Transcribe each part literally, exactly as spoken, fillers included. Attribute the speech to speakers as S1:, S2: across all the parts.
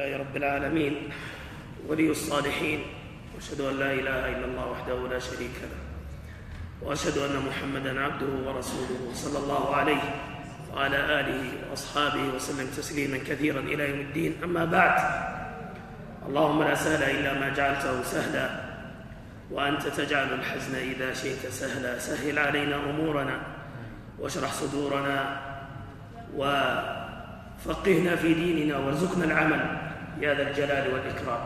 S1: لله رب العالمين ولي الصالحين، وأشهد أن لا إله إلا الله وحده لا شريك له، وأشهد أن محمدًا عبده ورسوله صلى الله عليه وعلى آله وأصحابه وسلم تسليمًا كثيرًا إلى يوم الدين. أما بعد، اللهم لا سهل إلا ما جعلته سهلا، وأنت تجعل الحزن إذا شئت سهلا. سهل علينا أمورنا واشرح صدورنا وفقهنا في ديننا وارزقنا العمل يا ذا الجلال والإكرام.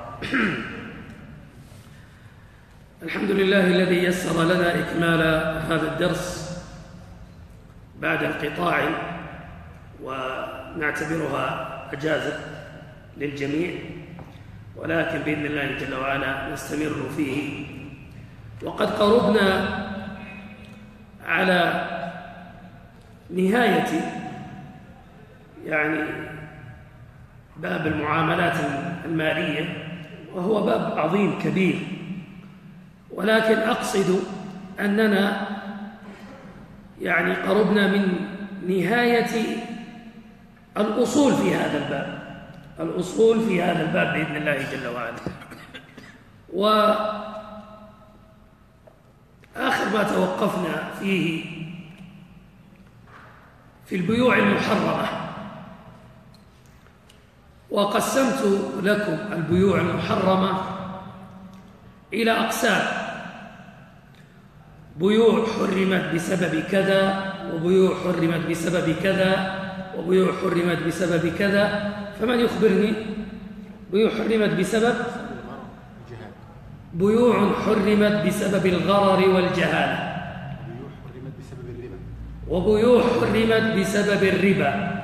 S1: الحمد لله الذي يسر لنا إكمال هذا الدرس بعد انقطاع، ونعتبرها أجازة للجميع، ولكن بإذن الله جل وعلا نستمر فيه. وقد قربنا على نهاية يعني باب المعاملات المالية، وهو باب عظيم كبير، ولكن أقصد أننا يعني قربنا من نهاية الأصول في هذا الباب الأصول في هذا الباب بإذن الله جل وعلا. وآخر ما توقفنا فيه في البيوع المحرمة، وقسمت لكم البيوع المحرمة إلى أقسام: بيوع حرمت بسبب كذا، وبيوع حرمت بسبب كذا، وبيوع حرمت بسبب كذا. فمن يخبرني؟ بيوع حرمت بسبب بيوع حرمت بسبب الغرر والجهالة، وبيوع حرمت بسبب الربا،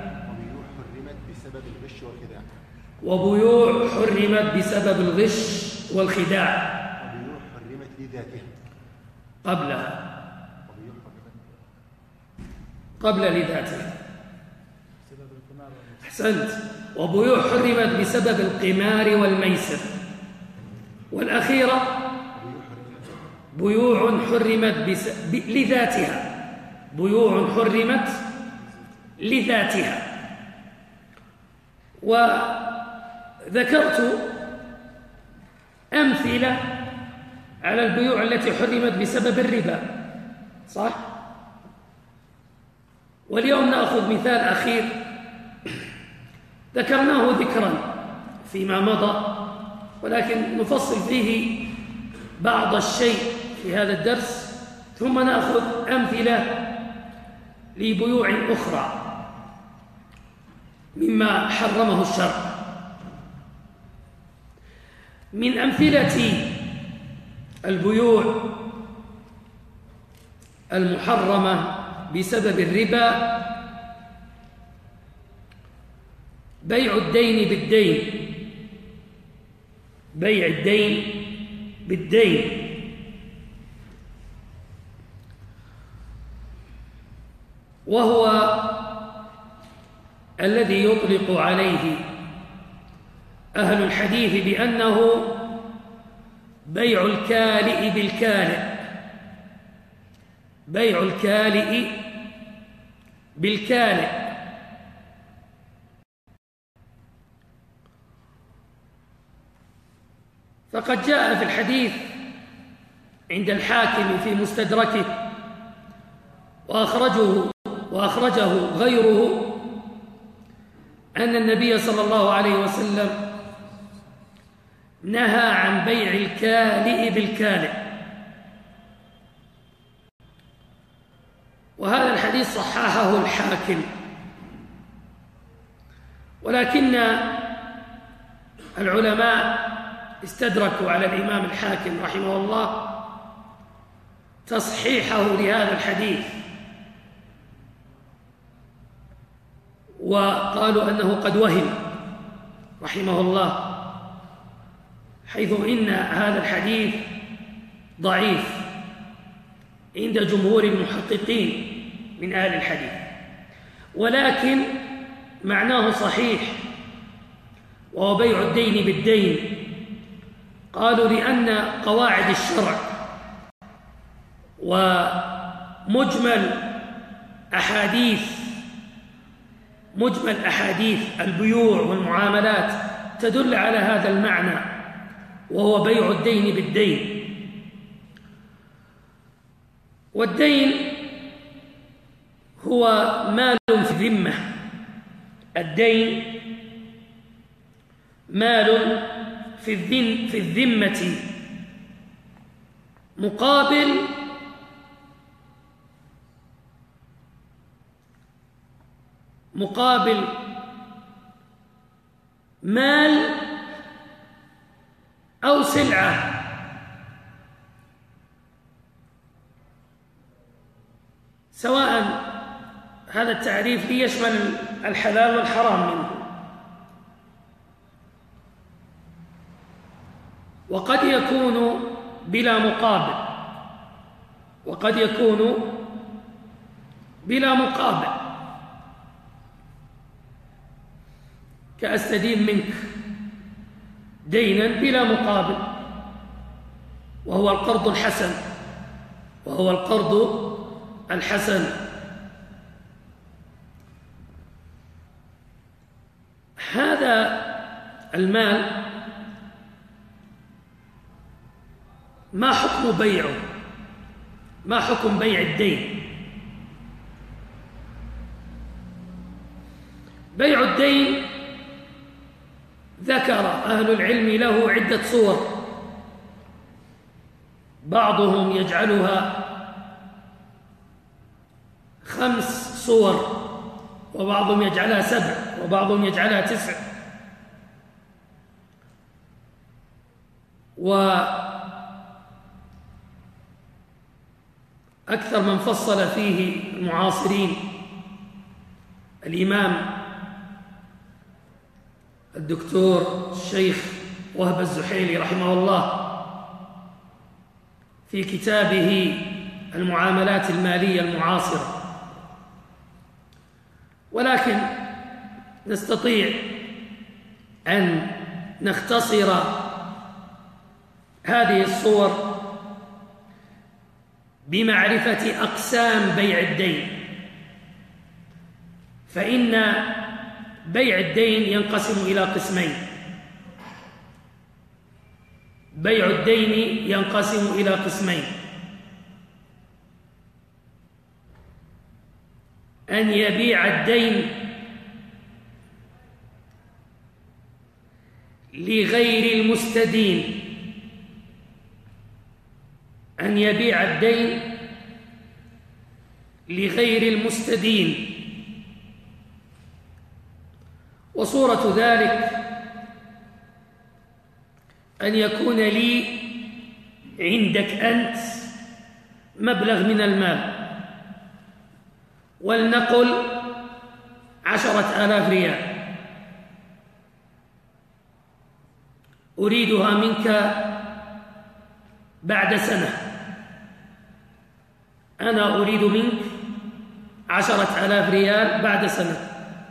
S1: وبيوع حرمت بسبب الغش والخداع
S2: وبيوع حرمت لذاتها
S1: قبلها قبل لذاتها أحسنت. وبيوع حرمت بسبب القمار والميسر. والأخيرة بيوع حرمت بس... ب... لذاتها بيوع حرمت لذاتها. وذكرت أمثلة على البيوع التي حرمت بسبب الربا، صح؟ واليوم نأخذ مثال أخير ذكرناه ذكرا فيما مضى، ولكن نفصل فيه بعض الشيء في هذا الدرس، ثم نأخذ أمثلة لبيوع أخرى مما حرمه الشرع. من أمثلة البيوع المحرمة بسبب الربا بيع الدين بالدين بيع الدين بالدين وهو الذي يطلق عليه أهل الحديث بأنه بيع الكالئ بالكالئ بيع الكالئ بالكالئ. فقد جاء في الحديث عند الحاكم في مستدركه، وأخرجه وأخرجه غيره، أن النبي صلى الله عليه وسلم نهى عن بيع الكالئ بالكالئ. وهذا الحديث صححه الحاكم، ولكن العلماء استدركوا على الإمام الحاكم رحمه الله تصحيحه لهذا الحديث، وقالوا أنه قد وهم رحمه الله، حيث إن هذا الحديث ضعيف عند جمهور المحققين من أهل الحديث، ولكن معناه صحيح، وهو بيع الدين بالدين. قالوا لأن قواعد الشرع ومجمل أحاديث مجمل أحاديث البيوع والمعاملات تدل على هذا المعنى، وهو بيع الدين بالدين. والدين هو مال في الذمة، الدين مال في الذم في الذمة مقابل مقابل مال أو سلعة، سواء هذا التعريف يشمل الحلال والحرام منه. وقد يكون بلا مقابل وقد يكون بلا مقابل، كأستدين منك دينا بلا مقابل، وهو القرض الحسن وهو القرض الحسن. هذا المال ما حكم بيعه؟ ما حكم بيع الدين؟ بيع الدين ذكر أهل العلم له عدة صور، بعضهم يجعلها خمس صور، وبعضهم يجعلها سبع، وبعضهم يجعلها تسع. وأكثر من فصل فيه المعاصرين الإمام الدكتور الشيخ وهب الزحيلي رحمه الله في كتابه المعاملات المالية المعاصرة. ولكن نستطيع أن نختصر هذه الصور بمعرفة أقسام بيع الدين، فإن بيع الدين ينقسم إلى قسمين. بيع الدين ينقسم إلى قسمين: أن يبيع الدين لغير المستدين أن يبيع الدين لغير المستدين. وصورة ذلك أن يكون لي عندك أنت مبلغ من المال، ولنقل عشرة آلاف ريال، أريدها منك بعد سنة. أنا أريد منك عشرة آلاف ريال بعد سنة.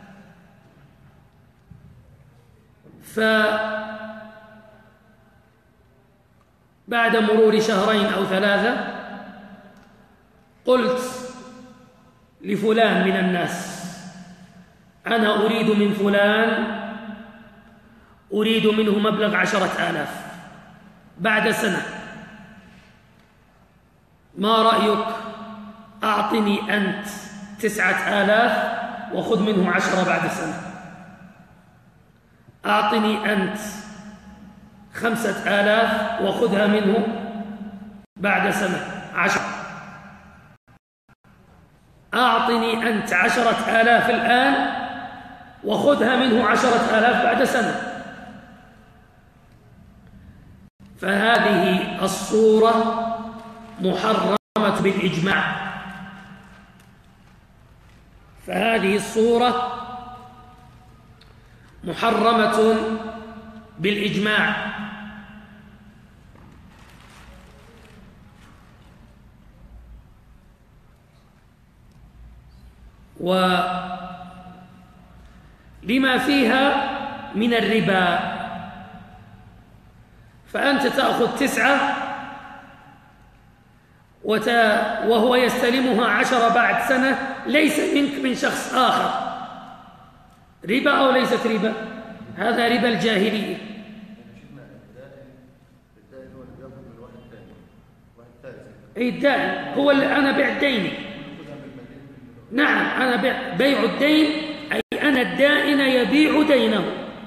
S1: فبعد مرور شهرين أو ثلاثة قلت لفلان من الناس: أنا أريد من فلان أريد منه مبلغ عشرة آلاف بعد سنة، ما رأيك أعطني أنت تسعة آلاف وخذ منه عشرة بعد سنة؟ أعطني أنت خمسة آلاف وخذها منه بعد سنة عشرة. أعطني أنت عشرة آلاف الآن وخذها منه عشرة آلاف بعد سنة. فهذه الصورة محرمة بالإجماع. فهذه الصورة محرمة بالإجماع. ولما فيها من الربا، فأنت تأخذ تسعة وهو يستلمها عشرة بعد سنة، ليس منك من شخص آخر. ربا أو ليست ربا؟ هذا ربا الجاهلية. أي الدائن هو اللي أنا بيع ديني. نعم، أنا بيع, بيع الدين، أي أن الدائن يبيع دينه.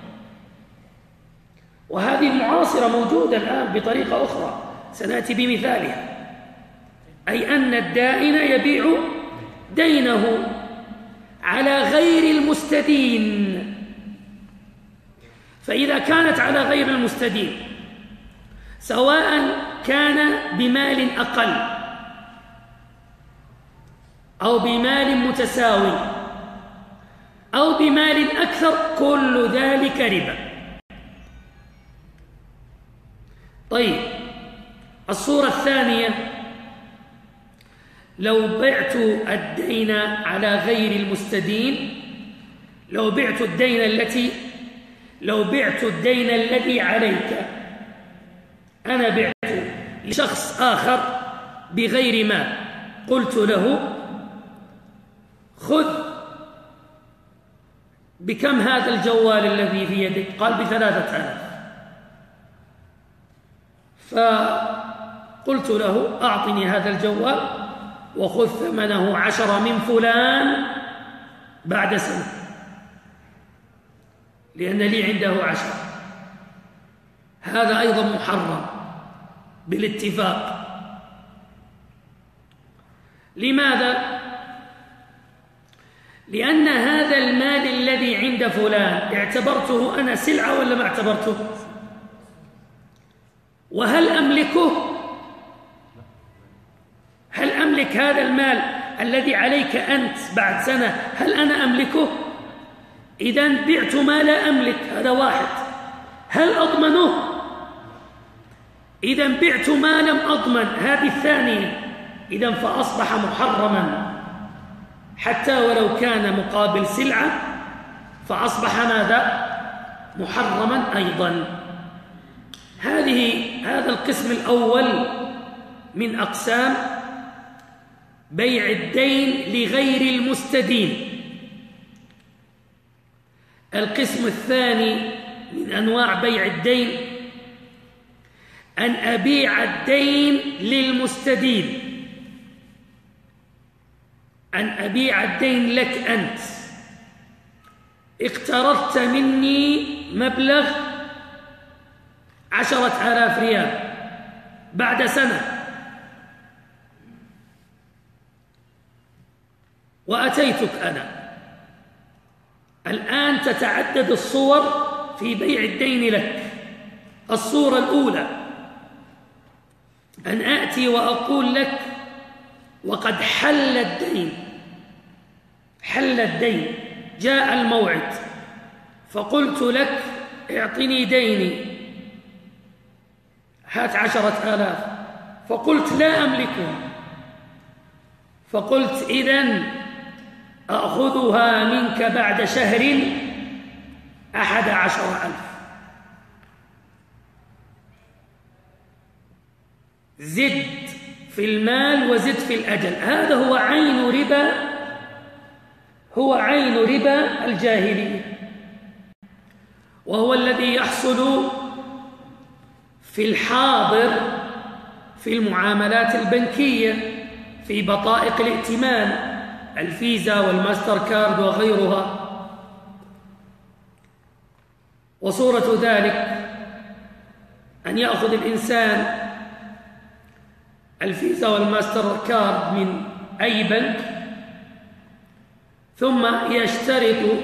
S1: وهذه المعاصرة موجودة الآن بطريقة أخرى سنأتي بمثالها، أي أن الدائن يبيع دينه على غير المستدين. فإذا كانت على غير المستدين سواء كان بمال أقل أو بمال متساوي أو بمال أكثر، كل ذلك ربا. طيب، الصورة الثانية: لو بعت الدين على غير المستدين، لو بعت الدين التي لو بعت الدين الذي عليك، أنا بعت لشخص آخر بغير مال، قلت له: خذ بكم هذا الجوال الذي في يدك؟ قال: بثلاثة آلاف. فقلت له: أعطني هذا الجوال وخذ ثمنه عشرة من فلان بعد سنة، لأن لي عنده عشرة. هذا أيضا محرم بالاتفاق. لماذا؟ لأن هذا المال الذي عند فلان اعتبرته أنا سلعة ولا ما اعتبرته؟ وهل أملكه؟ هل أملك هذا المال الذي عليك أنت بعد سنة؟ هل أنا أملكه؟ إذن بعت ما لا أملك، هذا واحد. هل أضمنه؟ إذن بعت ما لم أضمن، هذه الثانية. إذن فأصبح محرما حتى ولو كان مقابل سلعة، فأصبح ماذا؟ محرما أيضا. هذه هذا القسم الأول من أقسام بيع الدين لغير المستدين. القسم الثاني من أنواع بيع الدين أن أبيع الدين للمستدين، أن أبيع الدين لك أنت. اقترضت مني مبلغ عشرة آلاف ريال بعد سنة، وأتيتك أنا الآن. تتعدد الصور في بيع الدين لك. الصورة الأولى أن آتي وأقول لك وقد حل الدين، حل الدين، جاء الموعد، فقلت لك: اعطني ديني، هات عشرة آلاف. فقلت: لا أملكها. فقلت: إذن أخذها منك بعد شهر أحد عشر ألف. زد في المال وزد في الأجل. هذا هو عين ربا، هو عين ربا الجاهلية، وهو الذي يحصل في الحاضر في المعاملات البنكية، في بطائق الائتمان، الفيزا والماستر كارد وغيرها. وصورة ذلك أن يأخذ الإنسان الفيزا والماستر كارد من أي بنك، ثم يشترط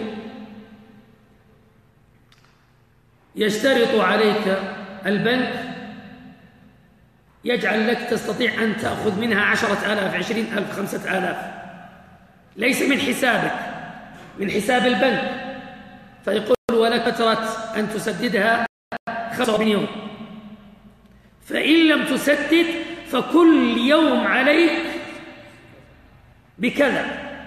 S1: يشترط عليك البنك، يجعل لك تستطيع أن تأخذ منها عشرة آلاف، عشرين ألف، خمسة آلاف، ليس من حسابك، من حساب البنك. فيقول: ولك فترة أن تسددها خمسة وأربعين يوم، فإن لم تسدد فكل يوم عليك بكذا.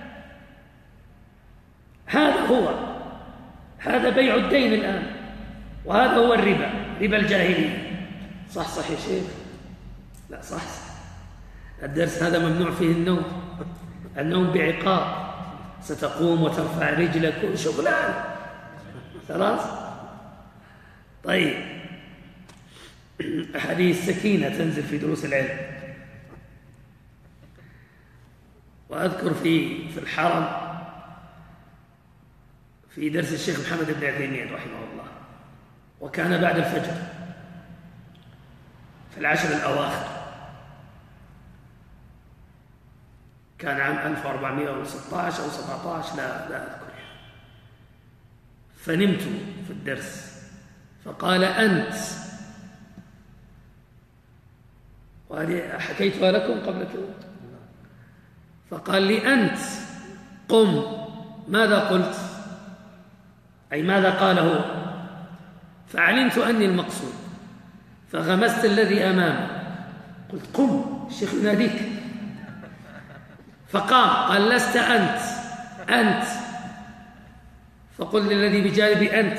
S1: هذا هو هذا بيع الدين الآن، وهذا هو الربا، ربا الجاهلية. صح صح يا شيخ؟ لا صح, صح. الدرس هذا ممنوع فيه النوم، النوم بعقاب، ستقوم وترفع رجلك وشغلان. خلاص طيب، هذه السكينة تنزل في دروس العلم. وأذكر في في الحرم في درس الشيخ محمد بن عثيمين رحمه الله، وكان بعد الفجر في العشر الأواخر، كان عام ألف وأربعمائة وستة عشر أو سبعة عشر، لا لا أذكر. فنمت في الدرس فقال: أنت، وهذه حكيتها لكم قبل كده، فقال لي: أنت قم. ماذا قلت؟ أي ماذا قال هو؟ فعلمت أني المقصود، فغمست الذي أمامي قلت: قم، الشيخ يناديك. فقام قال: لست أنت، أنت. فقل للذي بجانبي: أنت.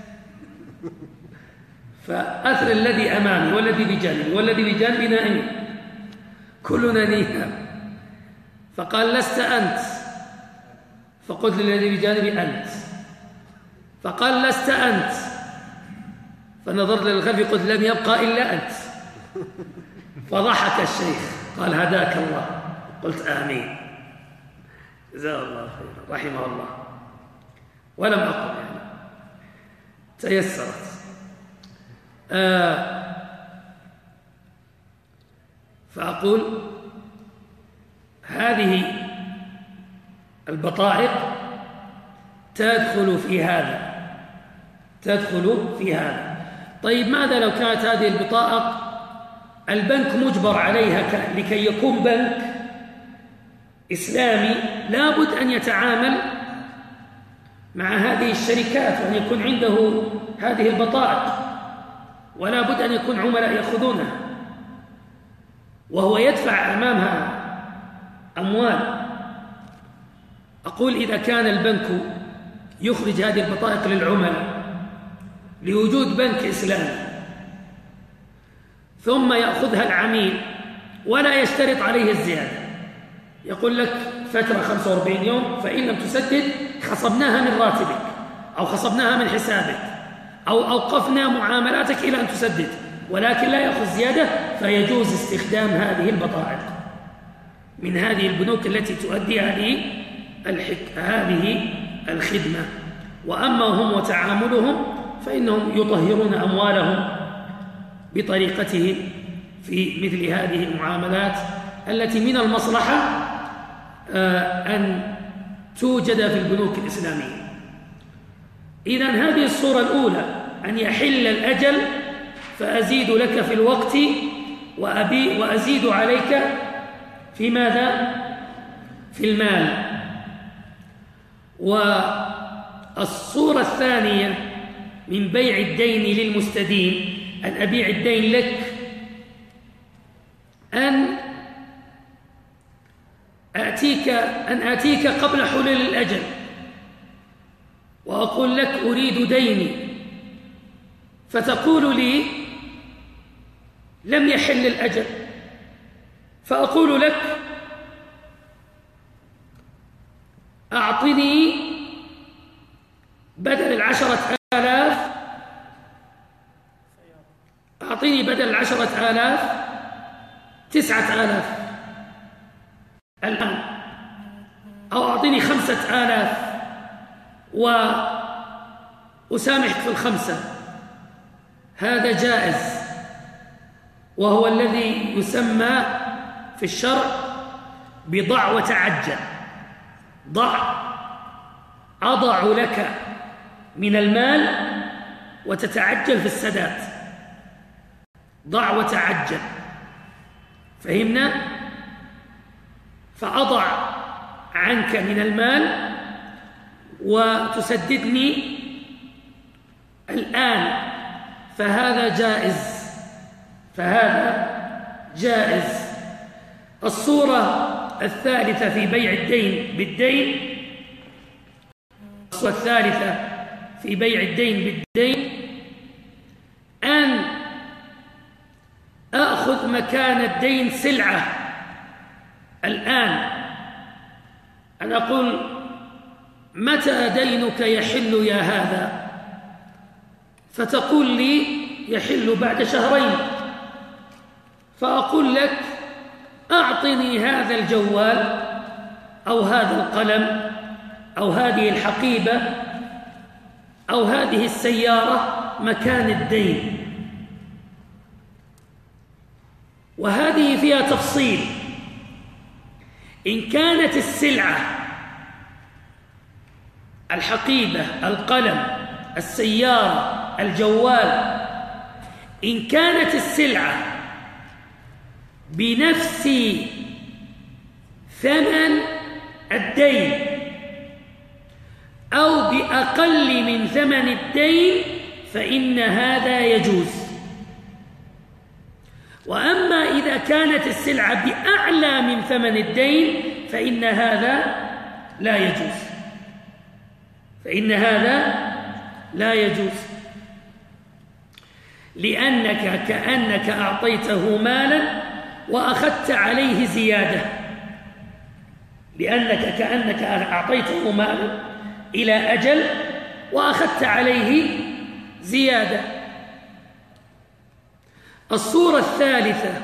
S1: فأثر الذي أمامي والذي بجانبي والذي بجانبي نائم، كلنا نيهام. فقال: لست أنت. فقلت للذي بجانبي: أنت. فقال: لست أنت. فنظرت للخلف قلت: لم يبقى إلا أنت. فضحك الشيخ قال: هداك الله. قلت: آمين، جزاه الله خيرا رحمه الله. ولم أقل يعني، تيسرت. آه فأقول: هذه البطائق تدخل في هذا، تدخل في هذا. طيب، ماذا لو كانت هذه البطائق البنك مجبر عليها لكي يكون بنك إسلامي؟ لابد أن يتعامل مع هذه الشركات وأن يكون عنده هذه البطائق، ولا بد أن يكون عملاء يأخذونها، وهو يدفع أمامها أموال. أقول: إذا كان البنك يخرج هذه البطائق للعملاء لوجود بنك إسلامي، ثم يأخذها العميل ولا يشترط عليه الزيادة، يقول لك فترة خمسة وأربعين يوم، فإن لم تسدد خصمناها من راتبك أو خصمناها من حسابك أو أوقفنا معاملاتك إلى أن تسدد، ولكن لا يأخذ زيادة، فيجوز استخدام هذه البطائق من هذه البنوك التي تؤدي هذه الحك... هذه الخدمة. وأما هم وتعاملهم فإنهم يطهرون أموالهم بطريقتهم في مثل هذه المعاملات التي من المصلحة أن توجد في البنوك الإسلامية. إذن هذه الصورة الأولى: أن يحل الأجل فأزيد لك في الوقت وأبي وأزيد عليك في ماذا؟ في المال. والصورة الثانية من بيع الدين للمستدين: أن أبيع الدين لك، أن آتيك أن آتيك قبل حلول الأجل وأقول لك: أريد ديني، فتقول لي: لم يحل الأجل، فأقول لك: أعطني بدل العشرة آلاف أعطني بدل العشرة آلاف تسعة آلاف الآن، أو أعطني خمسة آلاف وأسامحك في الخمسة. هذا جائز، وهو الذي يسمى في الشرع بضع وتعجل. ضع، أضع لك من المال وتتعجل في السداد. ضع وتعجل، فهمنا؟ فأضع عنك من المال وتسددني الآن، فهذا جائز، فهذا جائز. الصورة الثالثة في بيع الدين بالدين الصورة الثالثة في بيع الدين بالدين أن أخذ مكان الدين سلعة الآن. أنا أقول: متى دينك يحل يا هذا؟
S3: فتقول لي يحل بعد شهرين، فأقول لك أعطني هذا الجوال أو هذا القلم أو هذه الحقيبة أو هذه السيارة مكان الدين. وهذه فيها تفصيل. إن كانت السلعة الحقيبة القلم السيارة الجوال إن كانت السلعة بنفس ثمن الدين أو بأقل من ثمن الدين فإن هذا يجوز. وأما إذا كانت السلعة بأعلى من ثمن الدين فإن هذا لا يجوز فإن هذا لا يجوز لأنك كأنك أعطيته مالا وأخذت عليه زيادة لأنك كأنك أعطيته مالا إلى أجل وأخذت عليه زيادة. الصورة الثالثة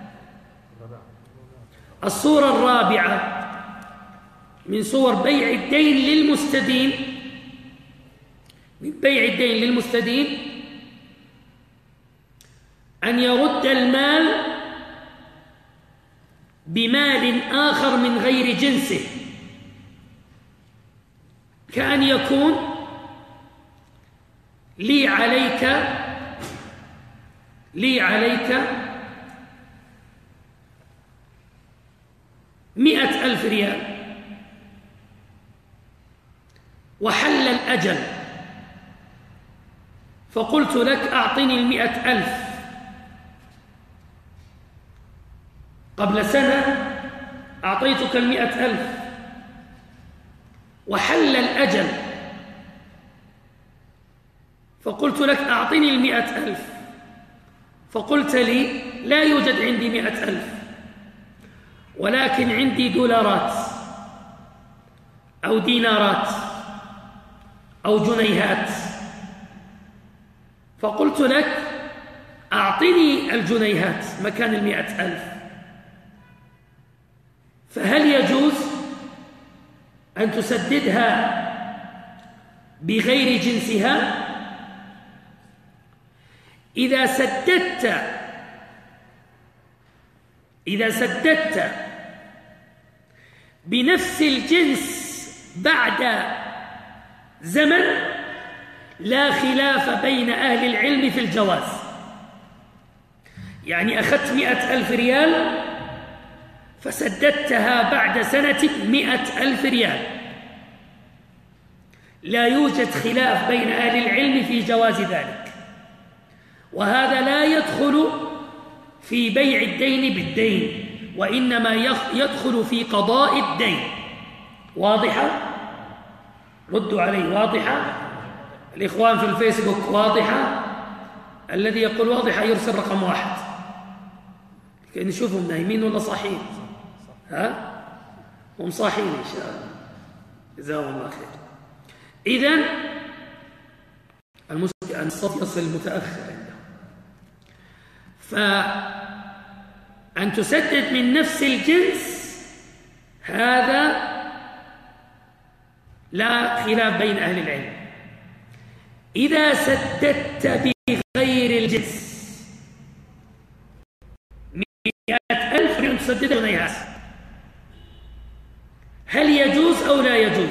S3: الصورة الرابعة من صور بيع الدين للمستدين من بيع الدين للمستدين أن يرد المال بمال آخر من غير جنسه، كأن يكون لي عليك لي عليك مئة ألف ريال وحل الأجل، فقلت لك أعطني المئة ألف. قبل سنة أعطيتك المئة ألف وحل الأجل، فقلت لك أعطني المئة ألف، فقلت لي لا يوجد عندي مئة ألف ولكن عندي دولارات أو دينارات أو جنيهات، فقلت لك أعطني الجنيهات مكان المئة ألف. فهل يجوز أن تسددها بغير جنسها؟ إذا سددت إذا سددت بنفس الجنس بعد زمن لا خلاف بين أهل العلم في الجواز. يعني أخذت مئة ألف ريال فسددتها بعد سنة مئة ألف ريال، لا يوجد خلاف بين أهل العلم في جواز ذلك، وهذا لا يدخل في بيع الدين بالدين وإنما يدخل في قضاء الدين. واضحة؟ ردوا علي. واضحة؟ الإخوان في الفيسبوك واضحة؟ الذي يقول واضحة يرسل رقم واحد كي نشوفهم نايمين ولا صاحين. ها؟ هم صاحين إن شاء الله، جزاهم الله خير. إذن المشكلة أن الصوت يصل متأخر عنده، فأن تسدد من نفس الجنس هذا لا خلاف بين أهل العلم. إذا سددت بغير الجنس مئة ألف ريال تسددها جنيهات، هل يجوز أو لا يجوز؟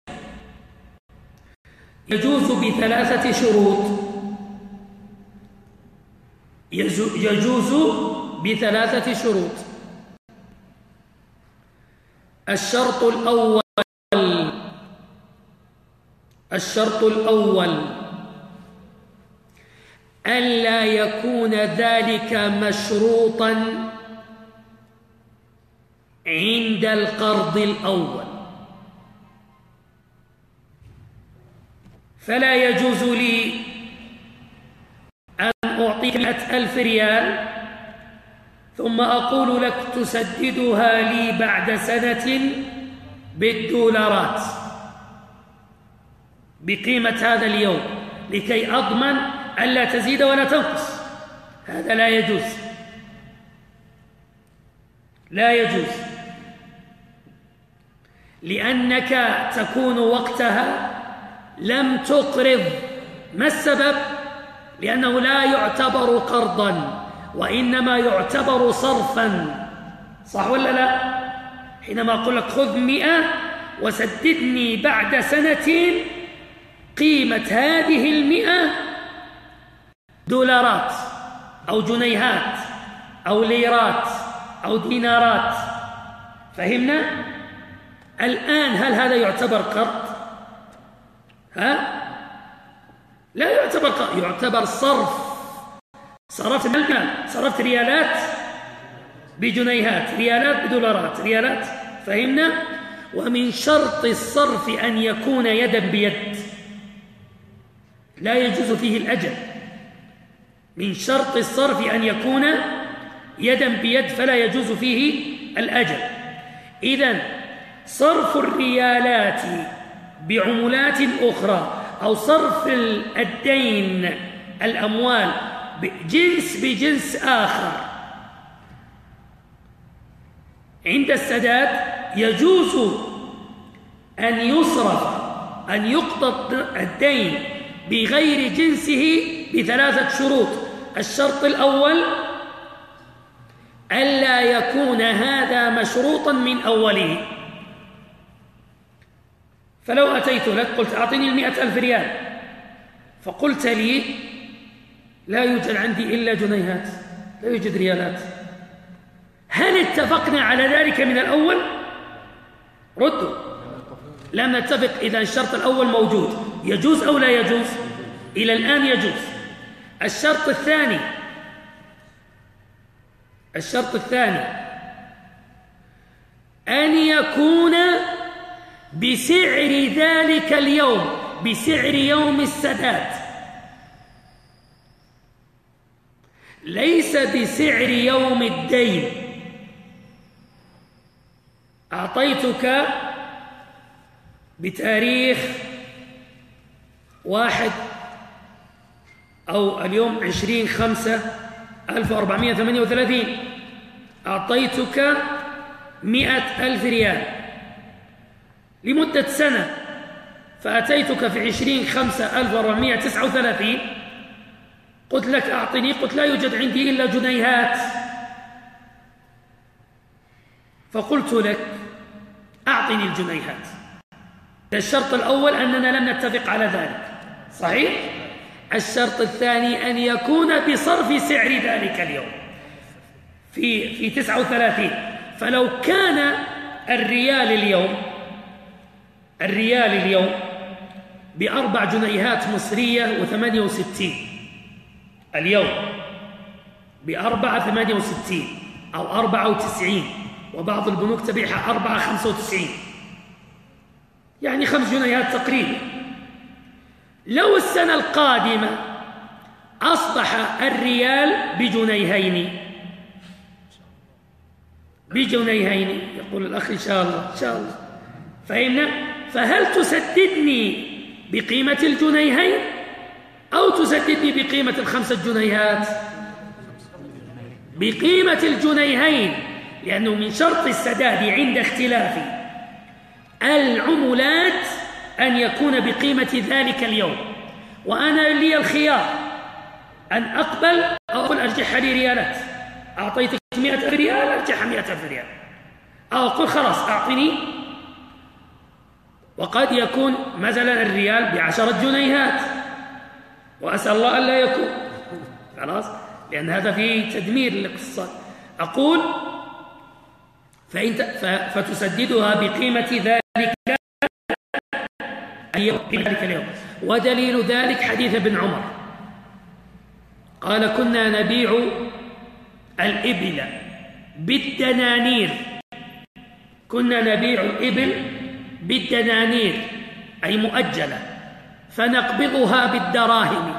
S3: يجوز بثلاثة شروط. يجوز بثلاثة شروط. الشرط الأول الشرط الأول ألا يكون ذلك مشروطا عند القرض الأول، فلا يجوز لي أن أعطيك مئة ألف ريال ثم أقول لك تسددها لي بعد سنة بالدولارات بقيمة هذا اليوم لكي أضمن ألا تزيد ولا تنقص، هذا لا يجوز، لا يجوز، لأنك تكون وقتها لم تقرض. ما السبب؟ لأنه لا يعتبر قرضا وإنما يعتبر صرفا، صح ولا لا؟ حينما أقول لك خذ مئة وسددني بعد سنتين قيمة هذه المئة دولارات أو جنيهات أو ليرات أو دينارات، فهمنا؟ الآن هل هذا يعتبر قرض؟ ها؟ لا يعتبر قرض، يعتبر صرف. صرفت المال، صرفت ريالات بجنيهات، ريالات بدولارات، ريالات، فهمنا؟ ومن شرط الصرف أن يكون يدا بيد، لا يجوز فيه الأجل. من شرط الصرف أن يكون يدا بيد فلا يجوز فيه الأجل. إذن صرف الريالات بعملات أخرى أو صرف الدين الأموال جنس بجنس آخر عند السداد يجوز أن يصرف، أن يقضى الدين بغير جنسه بثلاثة شروط. الشرط الأول ألا يكون هذا مشروطا من أوله. فلو أتيت لك قلت أعطني المئة ألف ريال، فقلت لي لا يوجد عندي إلا جنيهات، لا يوجد ريالات، هل اتفقنا على ذلك من الأول؟ ردوا. لم نتفق. إذا الشرط الأول موجود، يجوز أو لا يجوز؟ إلى الآن يجوز. الشرط الثاني الشرط الثاني أن يكون بسعر ذلك اليوم، بسعر يوم السداد، ليس بسعر يوم الدين. أعطيتك بتاريخ واحد أو اليوم عشرين خمسة ألف وأربعمائة وثمانية وثلاثين، أعطيتك مئة ألف ريال لمدة سنة، فأتيتك في عشرين خمسة ألف وأربعمائة وتسعة وثلاثين قلت لك أعطني، قلت لا يوجد عندي إلا جنيهات، فقلت لك أعطني الجنيهات. الشرط الأول أننا لم نتفق على ذلك، صحيح؟ الشرط الثاني أن يكون بصرف سعر ذلك اليوم في في تسعة وثلاثين. فلو كان الريال اليوم الريال اليوم بأربع جنيهات مصرية وثمانية وستين، اليوم بأربعة ثمانية وستين أو أربعة وتسعين، وبعض البنوك تبيعها أربعة خمسة وتسعين، يعني خمس جنيهات تقريبا. لو السنة القادمة أصبح الريال بجنيهين بجنيهين يقول الأخ إن شاء الله إن شاء الله، فهمنا؟ فهل تسددني بقيمة الجنيهين أو تسددني بقيمة الخمسة جنيهات؟ بقيمة الجنيهين، لأنه من شرط السداد عند اختلاف العملات أن يكون بقيمة ذلك اليوم. وأنا لي الخيار أن أقبل أو أقول أرجعها لي ريالات، أعطيتك مئة ألف ريال أرجعها مئة ألف ريال، أو أقول خلاص أعطني، وقد يكون مثلا الريال بعشرة جنيهات، وأسأل الله ألا يكون، خلاص، لأن هذا فيه تدمير للاقتصاد. أقول فإن فتسددها بقيمة ذلك اليوم. ودليل ذلك حديث ابن عمر قال كنا نبيع الإبل بالدنانير، كنا نبيع الإبل بالدنانير أي مؤجلة، فنقبضها بالدراهم.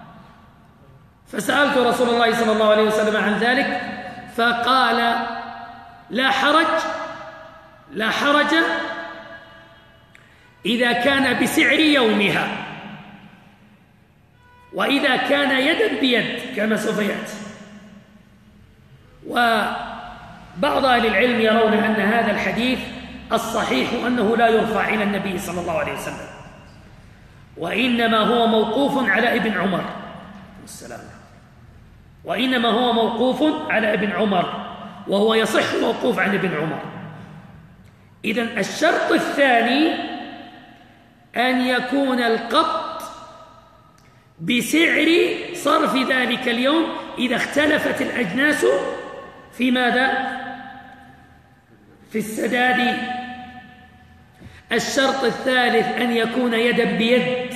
S3: فسألت رسول الله صلى الله عليه وسلم عن ذلك فقال لا حرج لا حرج إذا كان بسعر يومها، وإذا كان يدا بيد كما سوف يأتي. وبعض أهل العلم يرون أن هذا الحديث الصحيح أنه لا يرفع إلى النبي صلى الله عليه وسلم، وإنما هو موقوف على ابن عمر والسلام وإنما هو موقوف على ابن عمر، وهو يصح موقوف عن ابن عمر. إذن الشرط الثاني أن يكون القبض بسعر صرف ذلك اليوم إذا اختلفت الأجناس في ماذا؟ في السداد. الشرط الثالث أن يكون يدا بيد،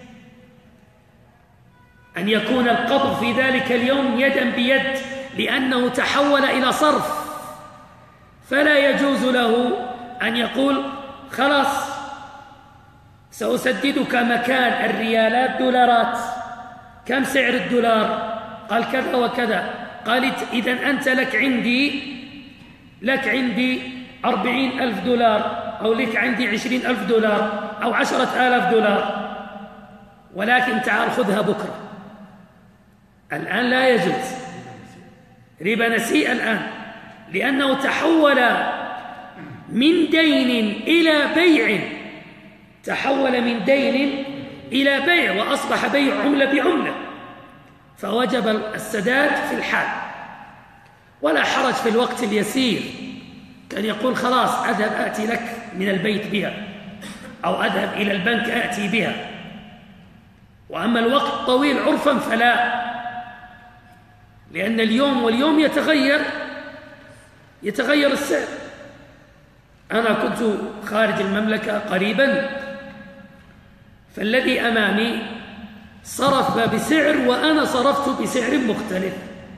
S3: أن يكون القبض في ذلك اليوم يدا بيد، لأنه تحول إلى صرف، فلا يجوز له أن يقول خلاص سأسددك مكان الريالات دولارات. كم سعر الدولار؟ قال كذا وكذا. قالت إذن أنت لك عندي لك عندي أربعين ألف دولار، أو لك عندي عشرين ألف دولار، أو عشرة آلاف دولار، ولكن تعال خذها بكرة. الآن لا يجوز، ربا نسيء الآن، لأنه تحول من دين إلى بيع، تحول من دين إلى بيع، وأصبح بيع عملة بعملة، فوجب السداد في الحال. ولا حرج في الوقت اليسير، كان يقول خلاص أذهب آتي لك من البيت بها، أو أذهب إلى البنك آتي بها. وأما الوقت طويل عرفا فلا، لأن اليوم واليوم يتغير يتغير السعر. أنا كنت خارج المملكة قريبا، فالذي أمامي صرف بسعر وأنا صرفت بسعر مختلف،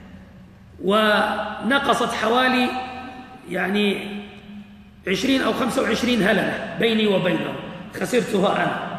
S3: ونقصت حوالي يعني عشرين أو خمسة وعشرين هللة بيني وبينه، خسرتها أنا.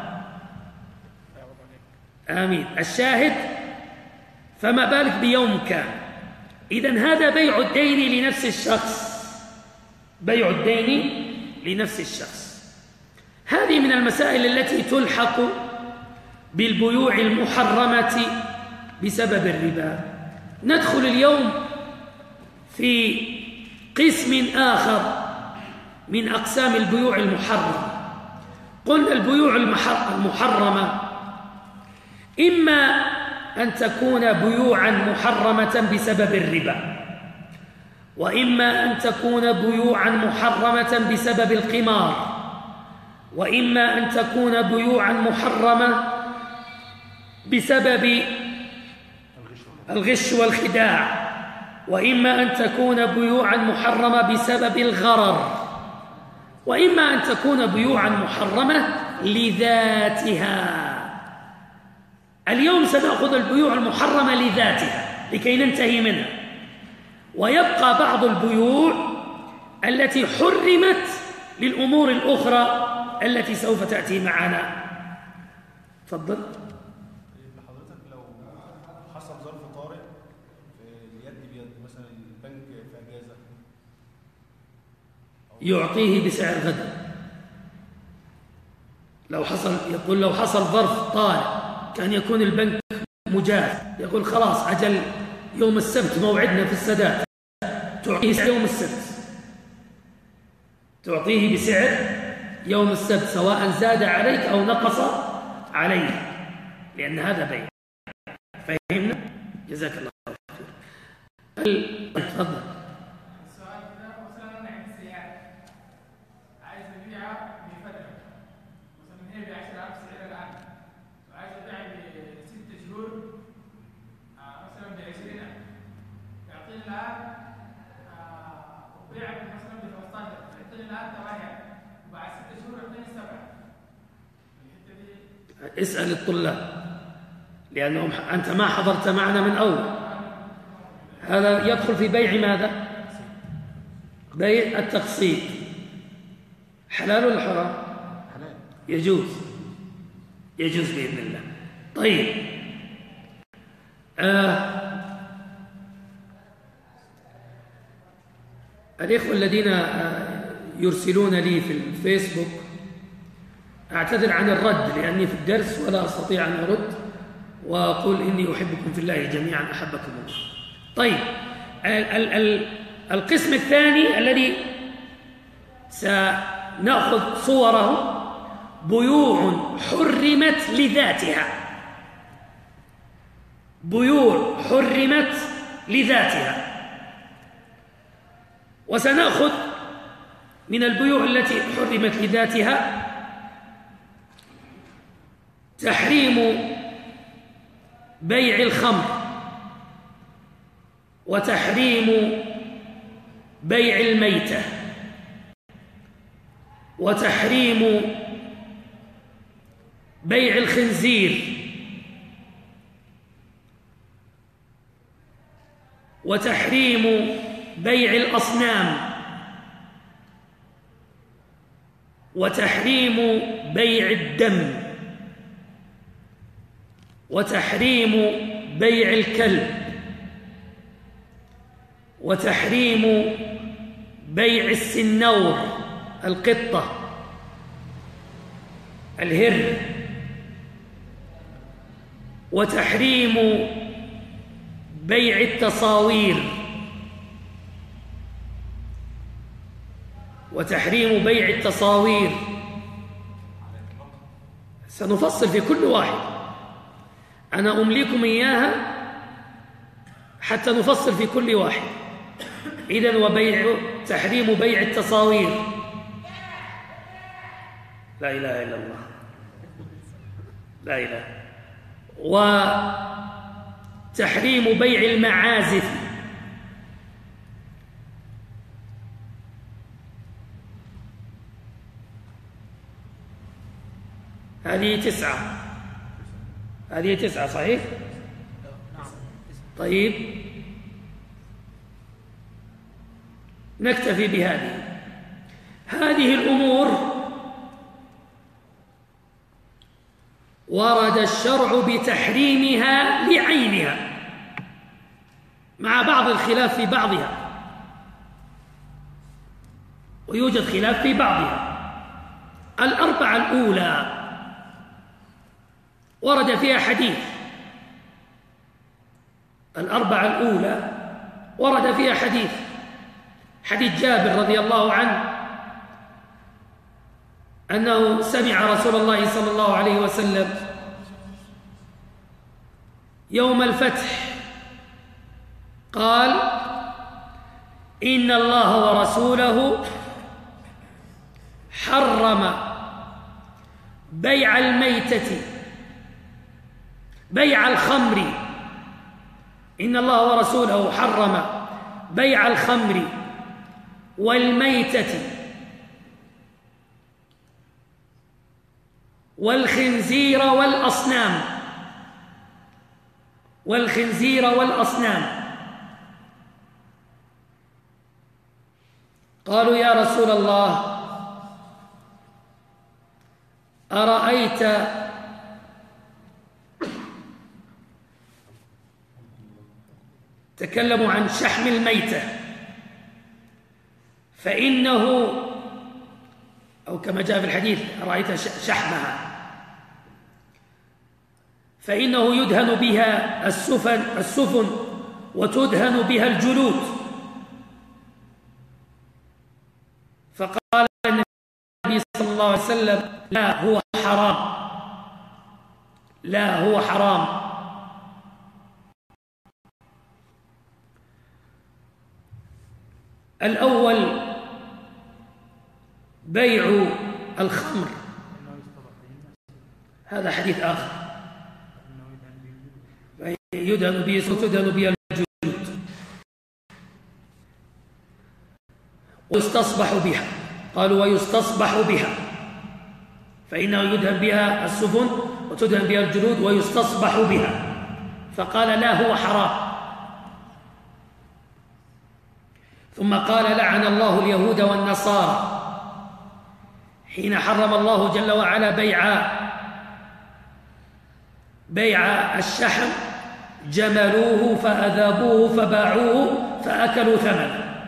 S3: آمين. الشاهد فما بالك بيوم كان. إذن هذا بيع الدين لنفس الشخص، بيع الدين لنفس الشخص. هذه من المسائل التي تلحق بالبيوع المحرمة بسبب الربا. ندخل اليوم في قسم آخر من أقسام البيوع المحرمة. قلنا البيوع المحرمة إما أن تكون بيوعا محرمة بسبب الربا، وإما أن تكون بيوعا محرمة بسبب القمار، وإما أن تكون بيوعا محرمة بسبب الغش والخداع، وإما أن تكون بيوعا محرمة بسبب الغرر، وإما أن تكون بيوعا محرمة لذاتها. اليوم سنأخذ البيوع المحرمة لذاتها لكي ننتهي منها، ويبقى بعض البيوع التي حرمت للأمور الأخرى التي سوف تأتي معنا. تفضل.
S2: حضرتك لو حصل ظرف طارئ اليد بيد، مثلا البنك في اجازه،
S3: يعطيه بسعر غدا. لو حصل، يقول لو حصل ظرف طارئ كان يكون البنك مجاز، يقول خلاص أجل يوم السبت موعدنا في السداد، تعطيه يوم السبت، تعطيه بسعر يوم السبت سواء زاد عليك أو نقص عليك، لأن هذا بيع. فهمنا؟ جزاك الله خير. تفضل.
S4: السؤال ده مثلا انا عندي سيارة عايز ابيعها بفترة، مثلا هي ب عشرة آلاف سعر الآن، وعايز ابيعها بست شهور مثلا ب عشرين ألف، يعطيني الآن وبيعها مثلا ب خمسة عشر، يعطيني الآن ثمانية، وبعد ست شهور يعطيني سبعة.
S3: اسأل الطلاب، لأنهم أنت ما حضرت معنا من أول. هذا يدخل في بيع ماذا؟ بيع التقسيط. حلال ولا حرام؟
S2: حلال.
S3: يجوز، يجوز بإذن الله. طيب، آه الإخوة الذين آه يرسلون لي في الفيسبوك، أعتذر عن الرد لأني في الدرس ولا أستطيع أن أرد، وقل إني أحبكم في الله جميعا أحبكم الله. طيب، ال ال القسم الثاني الذي سنأخذ صوره بيوع حرمت لذاتها، بيوع حرمت لذاتها. وسنأخذ من البيوع التي حرمت لذاتها تحريم بيع الخمر، وتحريم بيع الميتة، وتحريم بيع الخنزير، وتحريم بيع الأصنام، وتحريم بيع الدم، وتحريم بيع الكلب، وتحريم بيع السنور القطة الهر، وتحريم بيع التصاوير، وتحريم بيع التصاوير. سنفصل في كل واحد، أنا أمليكم إياها حتى نفصل في كل واحد. إذن وبيع تحريم بيع التصاوير،
S1: لا إله إلا الله، لا إله.
S3: وتحريم بيع المعازف، هذه تسعة، هذه تسعة صحيح؟ طيب، نكتفي بهذه. هذه الأمور ورد الشرع بتحريمها لعينها مع بعض الخلاف في بعضها، ويوجد خلاف في بعضها. الأربعة الأولى ورد فيها حديث، الأربعة الأولى ورد فيها حديث، حديث جابر رضي الله عنه أنه سمع رسول الله صلى الله عليه وسلم يوم الفتح قال: إن الله ورسوله حرم بيع الميتة، بيع الخمر، إن الله ورسوله حرم بيع الخمر والميتة والخنزير والأصنام، والخنزير والأصنام. قالوا: يا رسول الله، أرأيت تكلموا عن شحم الميتة، فإنه، أو كما جاء في الحديث: أرأيت شحمها، فإنه يدهن بها السفن السفن وتدهن بها الجلود. فقال النبي صلى الله عليه وسلم: لا، هو حرام، لا، هو حرام. الأول بيع الخمر، هذا حديث آخر، يدهن به وتدهن به الجلود ويستصبح بها. قالوا: ويستصبح بها، فإنه يدهن بها السفن وتدهن بها الجلود ويستصبح بها. فقال: لا، هو حرام. ثم قال: لعن الله اليهود والنصارى حين حرم الله جل وعلا بيع بيع الشحم، جملوه فأذابوه فباعوه فأكلوا ثمنه،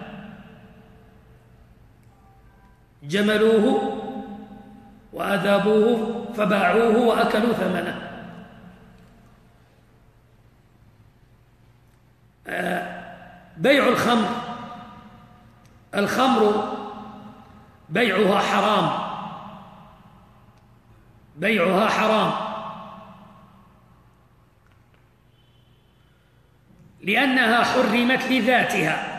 S3: جملوه وأذابوه فباعوه وأكلوا ثمنه. بيع الخمر، الخمر بيعها حرام، بيعها حرام لأنها حرمت لذاتها.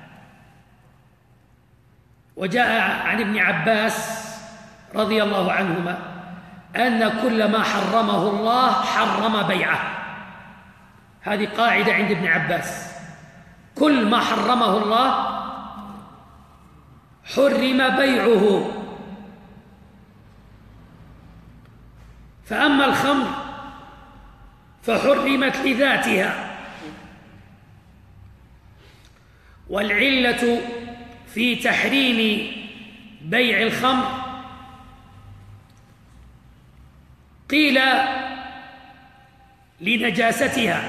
S3: وجاء عن ابن عباس رضي الله عنهما أن كل ما حرمه الله حرم بيعه. هذه قاعدة عند ابن عباس، كل ما حرمه الله حرم بيعه. فأما الخمر فحرمت لذاتها، والعلة في تحريم بيع الخمر قيل لنجاستها،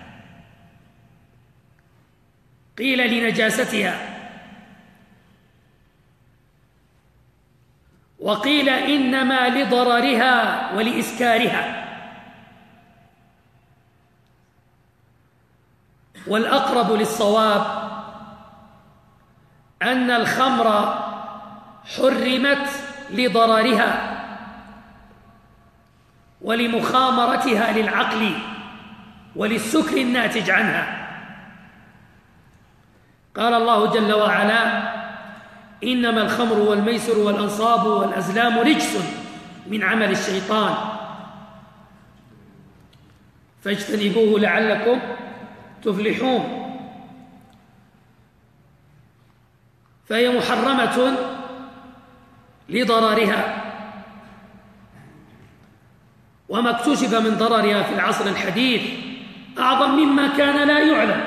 S3: قيل لنجاستها، وقيل إنما لضررها ولإسكارها. والأقرب للصواب أن الخمر حرمت لضررها ولمخامرتها للعقل وللسكر الناتج عنها. قال الله جل وعلا: إنما الخمر والميسر والأنصاب والأزلام رجس من عمل الشيطان فاجتنبوه لعلكم تفلحون. فهي محرمة لضررها، وما اكتشف من ضررها في العصر الحديث أعظم مما كان لا يعلم.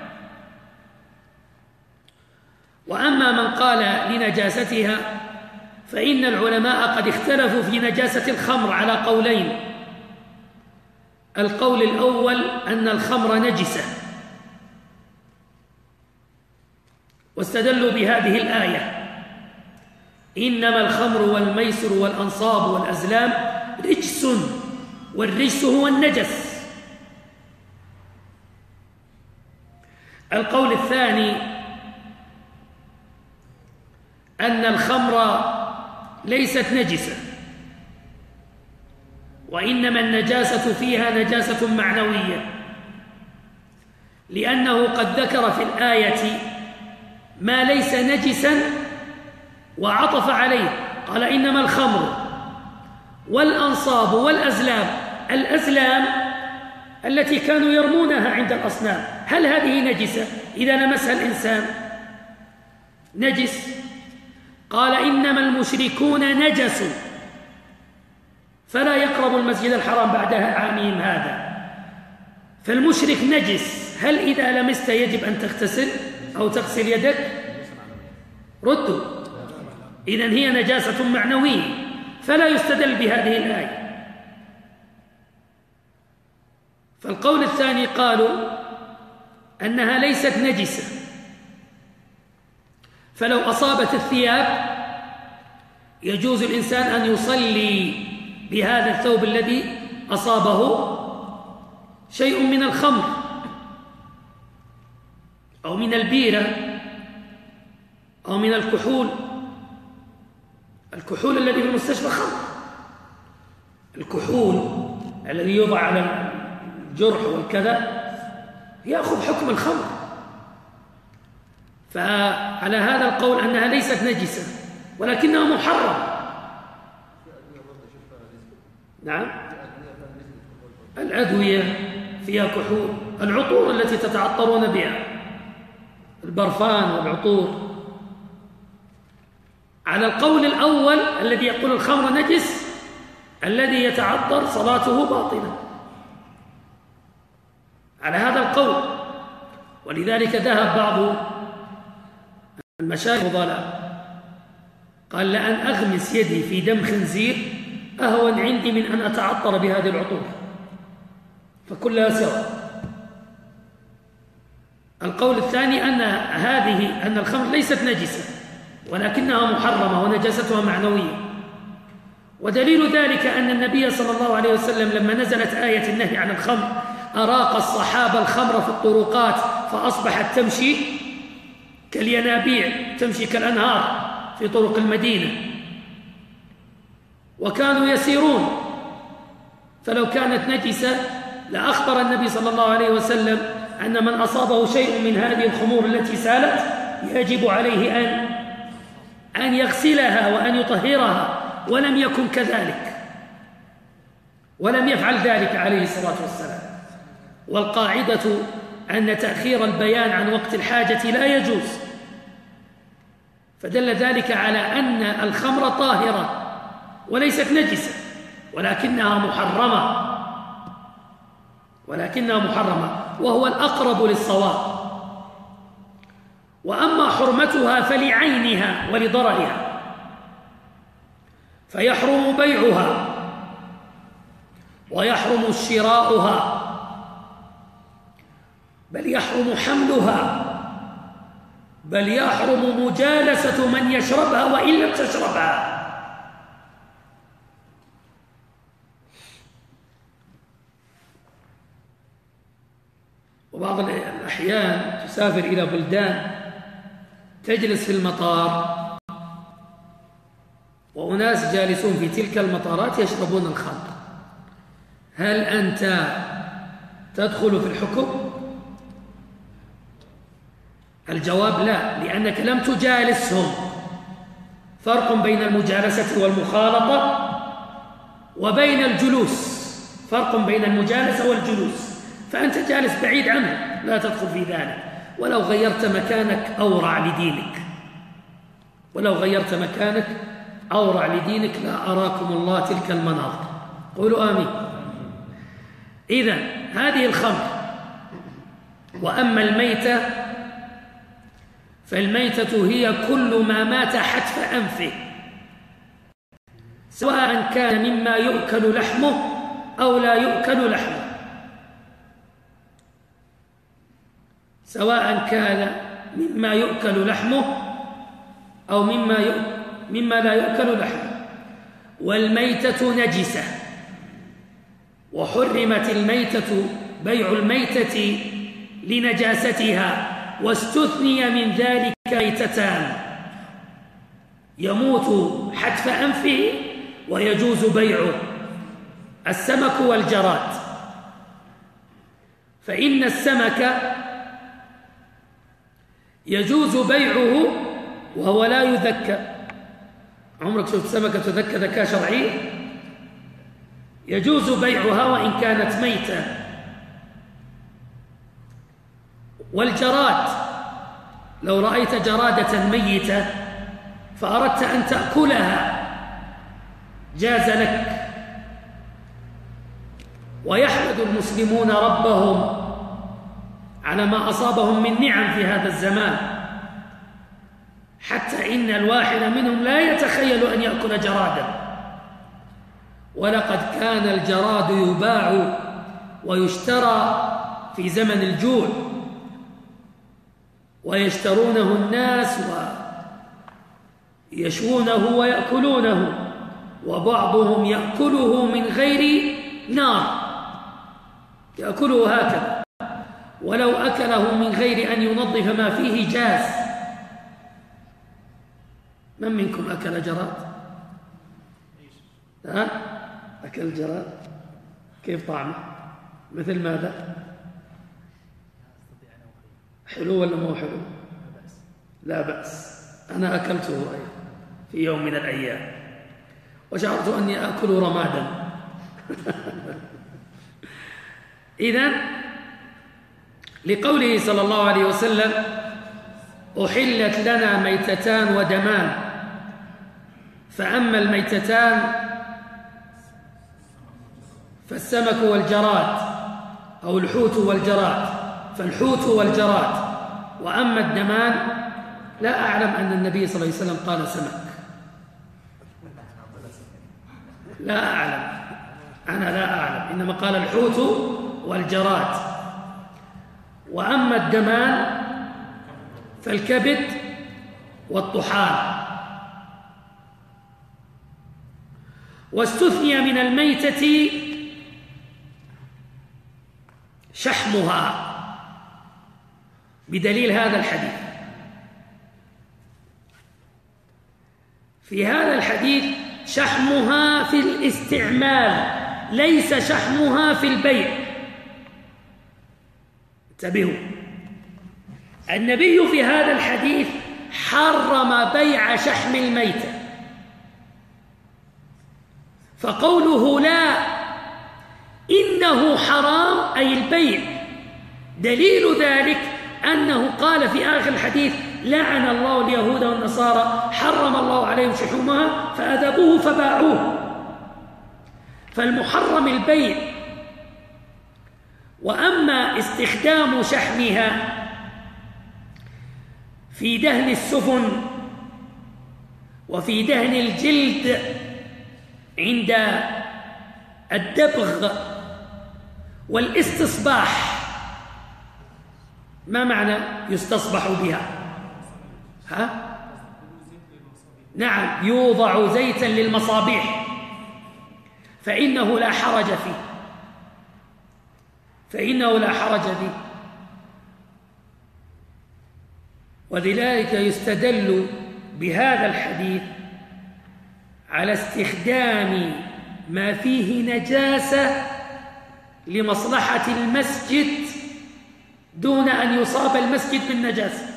S3: وأما من قال لنجاستها فإن العلماء قد اختلفوا في نجاسة الخمر على قولين. القول الأول أن الخمر نجسة، واستدلوا بهذه الآية: إنما الخمر والميسر والأنصاب والأزلام رجس، والرجس هو النجس. القول الثاني أن الخمر ليست نجسة، وإنما النجاسة فيها نجاسة معنوية، لأنه قد ذكر في الآية ما ليس نجسا وعطف عليه، قال: إنما الخمر والأنصاب والأزلام. الأزلام التي كانوا يرمونها عند الأصنام، هل هذه نجسة إذا لمسها الإنسان؟ نجس. قال: إنما المشركون نجس فلا يقرب المسجد الحرام بعد عامهم هذا. فالمشرك نجس، هل إذا لمست يجب أن تغتسل أو تغسل يدك؟ ردوا. إذن هي نجاسة معنوية، فلا يستدل بهذه الآية. فالقول الثاني قالوا أنها ليست نجسة، فلو أصابت الثياب يجوز الإنسان أن يصلي بهذا الثوب الذي أصابه شيء من الخمر أو من البيرة أو من الكحول. الكحول الذي في المستشفى خمر، الكحول الذي يوضع على الجرح والكذا يأخذ حكم الخمر. فعلى هذا القول أنها ليست نجسة ولكنها محرمة. نعم، الأدوية فيها كحول، العطور التي تتعطرون بها، البرفان والعطور. على القول الأول الذي يقول الخمر نجس، الذي يتعطر صلاته باطلة على هذا القول. ولذلك ذهب بعض المشايخ الفضلاء قال: لأن أغمس يدي في دم خنزير أهون عندي من أن أتعطر بهذه العطور، فكلها سواء. القول الثاني أن هذه أن الخمر ليست نجسة ولكنها محرمة ونجاستها معنوية. ودليل ذلك أن النبي صلى الله عليه وسلم لما نزلت آية النهي عن الخمر أراق الصحابة الخمر في الطرقات فأصبحت تمشي كالينابيع، تمشي كالأنهار في طرق المدينة. وكانوا يسيرون، فلو كانت نجسة لأخبر النبي صلى الله عليه وسلم أن من أصابه شيء من هذه الخمور التي سالت يجب عليه أن أن يغسلها وأن يطهرها، ولم يكن كذلك، ولم يفعل ذلك عليه الصلاة والسلام. والقاعدة أن تأخير البيان عن وقت الحاجة لا يجوز، فدل ذلك على أن الخمر طاهرة وليست نجسة، ولكنها محرمة ولكنها محرمة وهو الأقرب للصواب. وأما حرمتها فلعينها ولضررها، فيحرم بيعها ويحرم شراؤها، بل يحرم حملها، بل يحرم مجالسة من يشربها وإن لم تشربها. وبعض الأحيان تسافر إلى بلدان تجلس في المطار وأناس جالسون في تلك المطارات يشربون الخمر، هل أنت تدخل في الحكم؟ الجواب لا، لأنك لم تجالسهم. فرق بين المجالسة والمخالطة وبين الجلوس، فرق بين المجالسة والجلوس، فأنت جالس بعيد عنه لا تدخل في ذلك. ولو غيرت مكانك أورع لدينك، ولو غيرت مكانك أورع لدينك لا أراكم الله تلك المناظر. قولوا آمين. إذن هذه الخمر. وأما الميتة فالميتة هي كل ما مات حتف أنفه، سواء كان مما يؤكل لحمه أو لا يؤكل لحمه، سواء كان مما يؤكل لحمه أو مما مما لا يؤكل لحمه. والميتة نجسة، وحرمت الميتة بيع الميتة لنجاستها، واستثني من ذلك ميتتان: يموت حتف أنفه ويجوز بيعه، السمك والجراد. فإن السمك يجوز بيعه وهو لا يذكى. عمرك شفت سمكة تذكى ذكاء شرعي؟ يجوز بيعها وإن كانت ميتة. والجراد، لو رأيت جرادة ميتة فأردت أن تأكلها جاز لك. ويحمد المسلمون ربهم على ما أصابهم من نعم في هذا الزمان، حتى إن الواحد منهم لا يتخيل أن يأكل جرادا. ولقد كان الجراد يباع ويشترى في زمن الجوع، ويشترونه الناس ويشوونه ويأكلونه، وبعضهم يأكله من غير نار، يأكله هكذا، ولو أكله من غير أن ينظف ما فيه جاز. من منكم أكل جراد؟ ها؟ أكل جراد؟ كيف طعمه؟ مثل ماذا؟ حلو ولا مو حلو؟ لا بأس. أنا أكلته أيضا في يوم من الأيام وشعرت أني أكل رمادا. إذن لقوله صلى الله عليه وسلم: أحلت لنا ميتتان ودمان، فأما الميتتان فالسمك والجراد، أو الحوت والجراد، فالحوت والجراد. وأما الدمان لا أعلم أن النبي صلى الله عليه وسلم قال سمك، لا أعلم، أنا لا أعلم، إنما قال الحوت والجراد. وأما الدمان فالكبد والطحال. واستثني من الميتة شحمها، بدليل هذا الحديث. في هذا الحديث شحمها في الاستعمال ليس شحمها في البيع. انتبهوا، النبي في هذا الحديث حرم بيع شحم الميتة، فقوله لا إنه حرام أي البيع، دليل ذلك أنه قال في آخر الحديث لعن الله اليهود والنصارى حرم الله عليهم شحومها فأذبوه فباعوه. فالمحرم البيع. وأما استخدام شحمها في دهن السفن وفي دهن الجلد عند الدبغ والاستصباح، ما معنى يستصبح بها؟ ها؟ نعم، يوضع زيتا للمصابيح، فإنه لا حرج فيه، فإنه لا حرج فيه. ولذلك يستدل بهذا الحديث على استخدام ما فيه نجاسة لمصلحة المسجد دون أن يصاب المسجد بالنجاسة.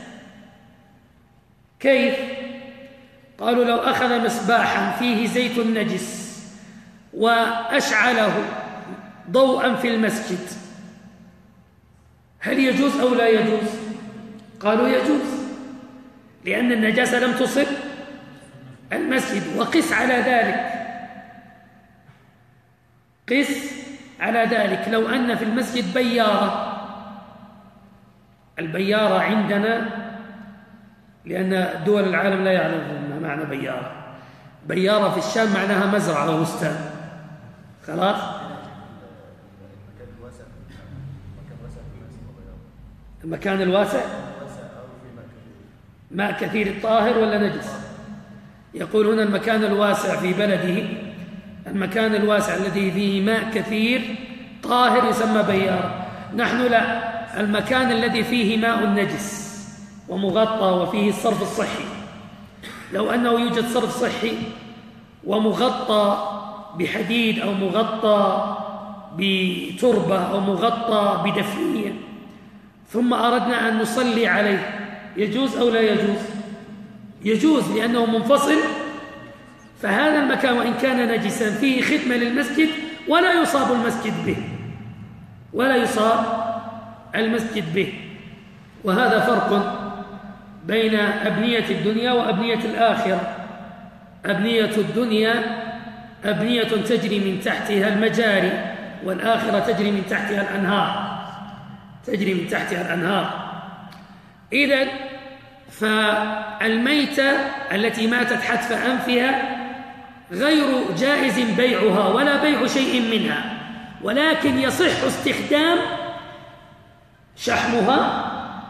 S3: كيف؟ قالوا لو أخذ مصباحا فيه زيت نجس وأشعله ضوءا في المسجد هل يجوز أو لا يجوز؟ قالوا يجوز، لأن النجاسة لم تصب المسجد. وقس على ذلك، قس على ذلك لو أن في المسجد بيارة. البيارة عندنا، لأن دول العالم لا يعلمون ما معنى بيارة. بيارة في الشام معناها مزرعة وبستان، خلاص؟ المكان الواسع ماء كثير الطاهر ولا نجس؟ يقول هنا المكان الواسع في بلده، المكان الواسع الذي فيه ماء كثير طاهر يسمى بيارة. نحن لا، المكان الذي فيه ماء نجس ومغطى وفيه الصرف الصحي، لو أنه يوجد صرف صحي ومغطى بحديد أو مغطى بتربة أو مغطى بدفنية ثم أردنا أن نصلي عليه، يجوز أو لا يجوز؟ يجوز، لأنه منفصل. فهذا المكان وإن كان نجسا فيه خدمة للمسجد ولا يصاب المسجد به، ولا يصاب المسجد به. وهذا فرق بين أبنية الدنيا وأبنية الآخرة. أبنية الدنيا أبنية تجري من تحتها المجاري، والآخرة تجري من تحتها الأنهار، تجري من تحتها الأنهار. إذن فالميتة التي ماتت حتف أنفها غير جائز بيعها ولا بيع شيء منها، ولكن يصح استخدام شحمها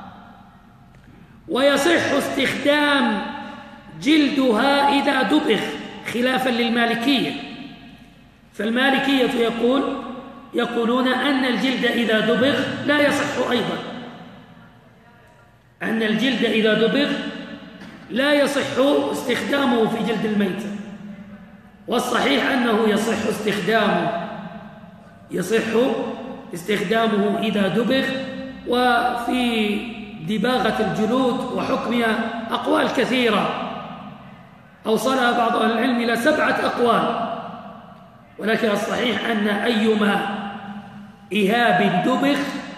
S3: ويصح استخدام جلدها إذا دبغ، خلافا للمالكية. فالمالكية يقول يقولون أن الجلد إذا دبغ لا يصح أيضا، أن الجلد إذا دبغ لا يصح استخدامه في جلد الميتة. والصحيح أنه يصح استخدامه يصح استخدامه إذا دبغ. وفي دباغة الجلود وحكمها أقوال كثيرة أوصلها بعض أهل العلم إلى سبعة أقوال، ولكن الصحيح أن أيما إهاب دبغ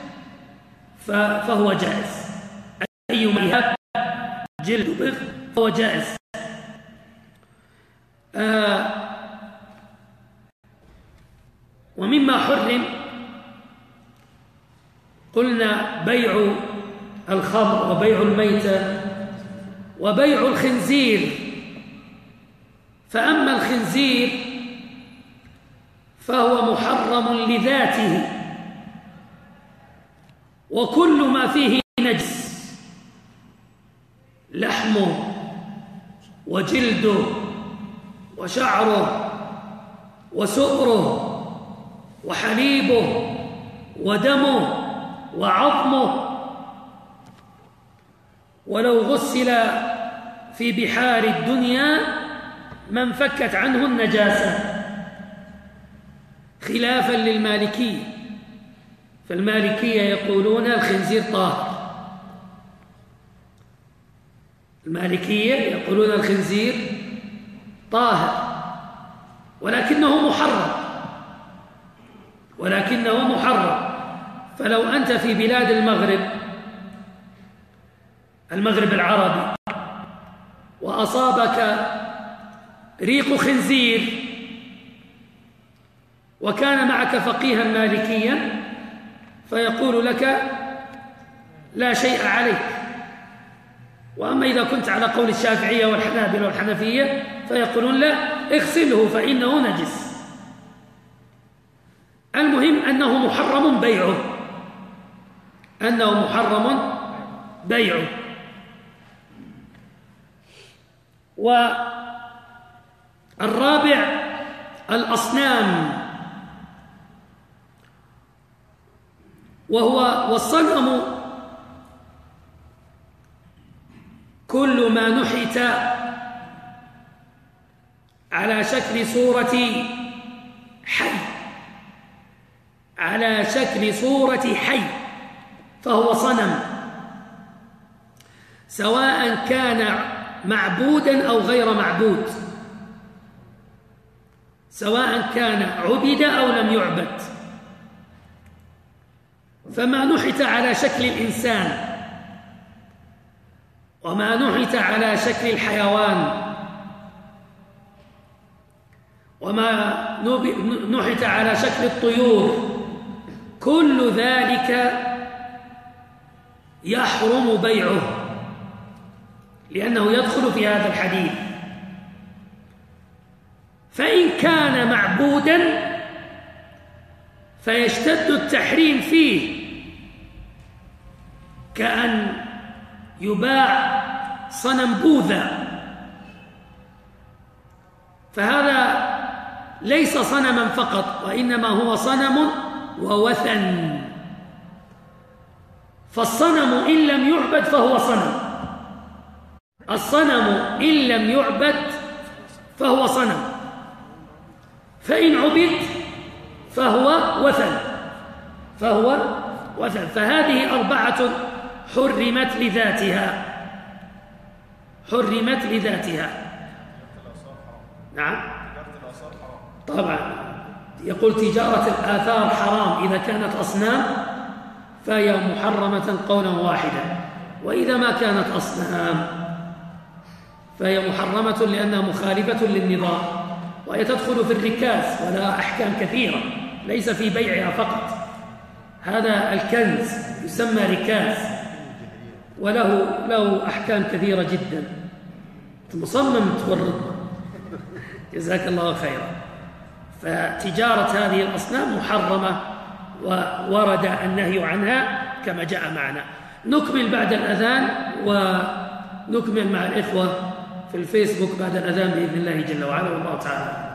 S3: فهو جائز، أيما إهاب جلد دبغ فهو جائز. آه ومما حرم قلنا بيع الخمر وبيع الميتة وبيع الخنزير. فأما الخنزير فهو محرم لذاته، وكل ما فيه نجس، لحمه وجلده وشعره وسؤره وحليبه ودمه وعظمه، ولو غسل في بحار الدنيا ما انفكت عنه النجاسة، خلافا للمالكية. فالمالكية يقولون الخنزير طاهر، المالكية يقولون الخنزير طاهر ولكنه محرم، ولكنه محرم. فلو أنت في بلاد المغرب المغرب العربي وأصابك ريق خنزير وكان معك فقيها مالكيا فيقول لك لا شيء عليك. وأما إذا كنت على قول الشافعية والحنابلة والحنفية فيقولون لا، اغسله فإنه نجس. المهم أنه محرم بيعه، أنه محرم بيعه. والرابع الأصنام، وهو والصنم كل ما نحت على شكل صورة حي، على شكل صورة حي فهو صنم، سواء كان معبودا أو غير معبود، سواء كان عبد أو لم يعبد. فما نحت على شكل الإنسان وما نحت على شكل الحيوان وما نحت على شكل الطيور، كل ذلك يحرم بيعه لأنه يدخل في هذا الحديث. فإن كان معبودا فيشتد التحريم فيه، كأن يباع صنم بوذا، فهذا ليس صنما فقط وإنما هو صنم ووثن. فالصنم إن لم يعبد فهو صنم، الصنم إن لم يعبد فهو صنم، فإن عبد فهو وثن، فهو وثن. فهذه أربعة حرمت لذاتها، حرمت لذاتها. نعم طبعا، يقول تجارة الآثار حرام إذا كانت أصنام فهي محرمة قولا واحدا، وإذا ما كانت أصنام فهي محرمة لأنها مخالفة للنظام، وهي تدخل في الركاز ولها أحكام كثيرة ليس في بيعها فقط. هذا الكنز يسمى ركاز وله له أحكام كثيرة جدا. مصمم تورطنا، جزاك الله خيرا. فتجارة هذه الأصنام محرمة وورد النهي عنها كما جاء معنا. نكمل بعد الأذان ونكمل مع الإخوة في الفيسبوك بعد الأذان بإذن الله جل وعلا، والله تعالى.